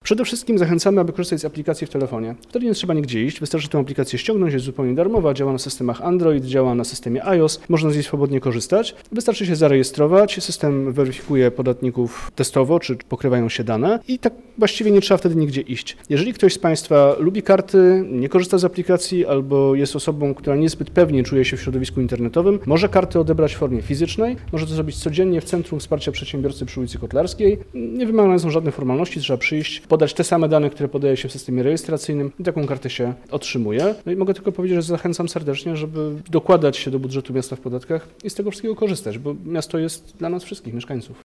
Przede wszystkim zachęcamy, aby korzystać z aplikacji w telefonie. Wtedy nie trzeba nigdzie iść, wystarczy tę aplikację ściągnąć, jest zupełnie darmowa, działa na systemach Android, działa na systemie iOS, można z niej swobodnie korzystać. Wystarczy się zarejestrować, system weryfikuje podatników testowo, czy pokrywają się dane i tak właściwie nie trzeba wtedy nigdzie iść. Jeżeli ktoś z Państwa lubi karty, nie korzysta z aplikacji albo jest osobą, która niezbyt pewnie czuje się w środowisku internetowym, może karty odebrać w formie fizycznej, może to zrobić codziennie w Centrum Wsparcia Przedsiębiorcy przy ulicy Kotlarskiej. Nie wymagane są żadne formalności, trzeba przyjść, podać te same dane, które podaje się w systemie rejestracyjnym i taką kartę się otrzymuje. No i mogę tylko powiedzieć, że zachęcam serdecznie, żeby dokładać się do budżetu miasta w podatkach i z tego wszystkiego korzystać, bo miasto jest dla nas wszystkich mieszkańców.